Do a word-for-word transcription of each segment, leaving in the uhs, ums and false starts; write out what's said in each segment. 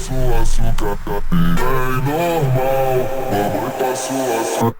passo o açúcar. É normal, mamãe passa o açúcar.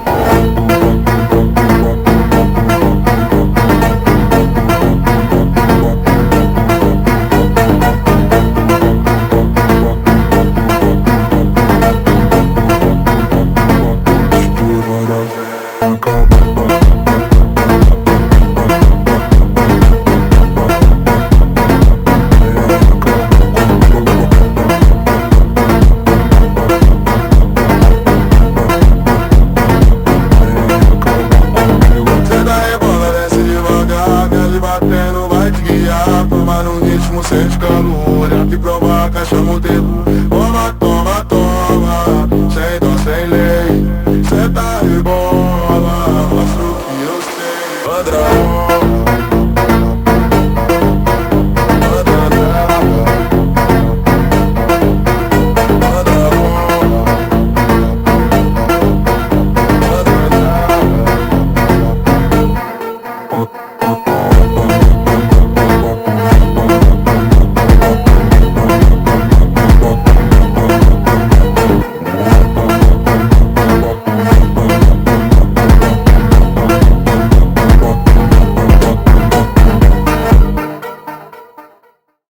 Batendo vai te guiar, toma no ritmo, sente calor. E provoca, chama o dedo, toma, toma.